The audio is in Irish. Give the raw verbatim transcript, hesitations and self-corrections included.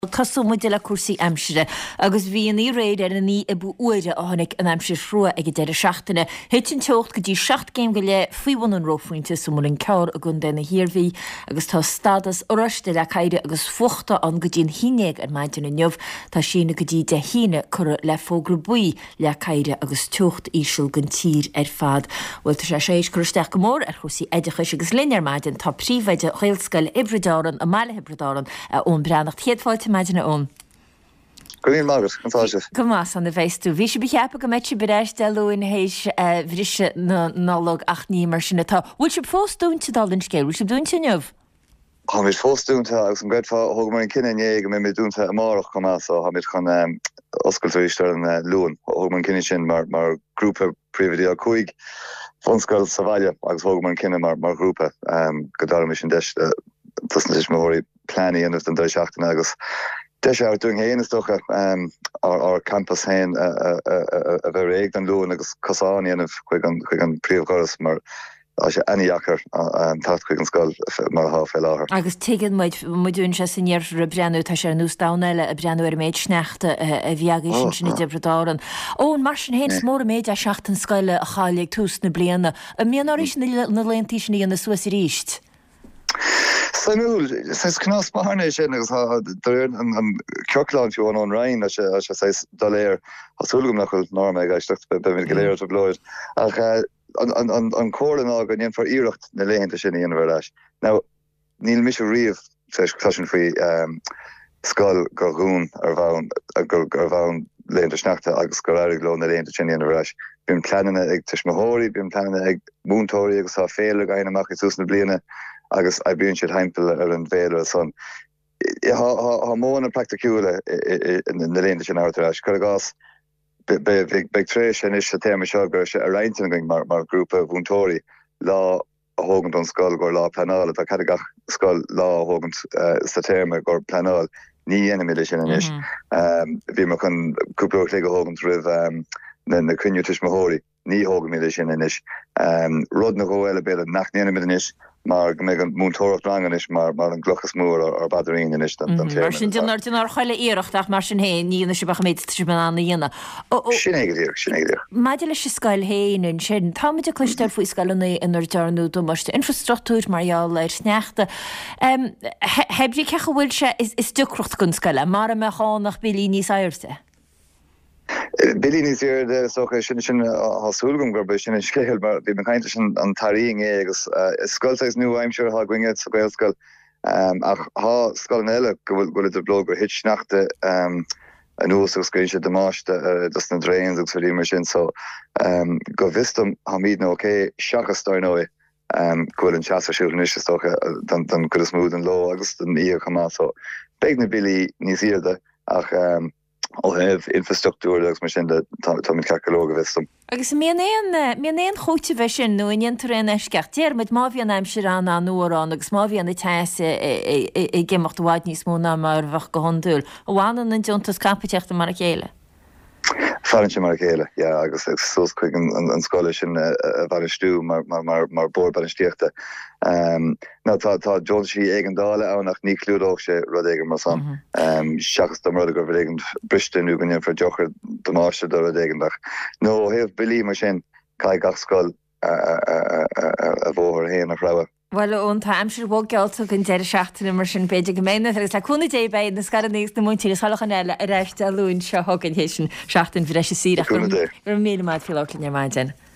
Cosúmid de le cuasaí aimsire, agus bhí í réid ar ní a bú uire a tháinig an aimsir shrua ag d deire seachtainna. Héitin teocht go dtí seacht céim go le faoihain an rófhaointe sa mún ceir a gun déna hirbhí, agus tá stadas oriste le caide agus fuchta an go dtíon híineag ar maidin na neamh, tá sína go dtí de híine chur le fógra buí le caide agus teocht ísisiil gon tír ar fad. Bhfuil tá sé sééis chuisteach go mór ar chusaí éidechas agus linear maidin tá príomhaide réalscail ibridáran a meile ibridáran ón breannacht chéadfáilte maidin ón. Goeie Margaret, kan fáilte. Go más an de feistú. Bhí sé becheappa go meid bereis deúin hééis bhríse nálog ach ní mar sinna tá. Bhfuil sé fóstúnta dal in scéil, bhil sé dúnta neamh? Ha mid fóstúnta agus an gredfa thug mar an cinenne éig mé mé dúnta amárach chumá so ha mid chun oscailtaríiste an luúin thug mar cinine sin mar mar grúpa príomhidí a chuig fonscoil Savaile agus thug mar cinine mar mar grúpa go dar mis sin deis tusan is móí planning in den seachtain agus Deis ar doing héana stocha um, ar, ar campus héin a, a, a, a bheit réig an luúin agus cosáin anmh chuig an, an príomhchoras mar a sé aníachar tacht chuig an scoil mar há fé láthair. Agus tuigid muidún se sinnéir a breanú tá sé an nús dáile a breanú ar méid sneachta a bheagaí sin sinna debradáran. Ón mar sin héin mór méid a seachtain scoile a chálaigh tús na bliana. A mian áéis na léontaí sin na suas ríist? Sanúil, sais knas barne sin agus an ceocláin fiú an Rhein a se sais daléir hasúlgum nach norma gaiistecht be mé goléir a bloid. Ach an cólan á gan for íirecht na léanta sin íon bhar leis. Now, níl mis riamh fashion faoi scoil gur gún ar bhain gur bhain léanta sneachta agus gur airigh lo na léanta sin íon bhar leis. Bhín planine ag tuismóirí, bhín planine ag múntóirí agus tá féile gaine amach is ús na bliana. agus I bíonn siad heimpel ar an bhéile son. Tá móna practicúla in na léanta sin átarráis. Chu gas beag trééis sin is se téime seo gur se a reinting mar mar grúpa bhúntóirí lá a hógant an scoil gur lá planála, tá cad gach scoil lá a hógant sa téime gur planáil ní enimiile sin inis. Bhí mar chun cúplaach le a hógant rih na cuniú tuismóirí, ní hóga míile sin inis. Rud na ghóile beidir nach níana inis, mar go mé an múntóracht rangan is mar mar an gluchas mór ar badarín in is den mar sin dinar dinar choile íirechtach mar sin héin níana se bach méid tri an dhéana. Sin éidir, sin éidir. Maidir lei se scail héin sin táidir cluisteir faoi scailna inar dearnú do marste infrastruktúr marall ar sneachta. Hebrí cecha bhfuil se is ducrocht gon scaile, mar a me chánach bilí níos airte. Billy is hier de soche sin sin hasúlgum go sin in scéil mar bhí me caiinte sin an taríing é agus scoilta is nu aimim seir há gwinged sa gailscoil ach há scoil eile go bhfuil de blog gur hit sneachta an ús agus scríse de máiste dus na drains agus fuí mar sin so go bhistum ha míad nó oké seachas starnói gohfuil an chasar siúil is stocha dan go is múd an lo agus den í chumá so beag na Billy níos iarde ach ó hef infrastruktúr agus mar sin de táid calculóga bhistum. Agus mian éon chóte bheith sin nó in tarréin eisceach déir mit má bhíon aimsir an an nuórán agus má bhíon na teise i gimocht bháid níos móna mar bhach go hondúil. ó bhhanan an diontas campateachta mar a chéile. Farintse mar chéile, ja agus sos chuig an scoile sin a bharistú mar mar bór baristíochta. Ná tá John sí éigen dáile annach ní clúdóch sé rud éigen mar san. Seachas do rud gur bhfuil éigen briste nu gan for jochar domáiste do rud éigendach. nó héh bilí mar sin cai gach scoil a bhóthir héan nach raibh. Well ón tá aimsir bhil gealta gon deir seachtainna mar sin beidir go ména agus le chuna dé beid na scar níos na mútíí chalachan eile a réiste a lún seo thugann hééis sin seachtain bhí éis síach gur mí maid fiácinn maidin.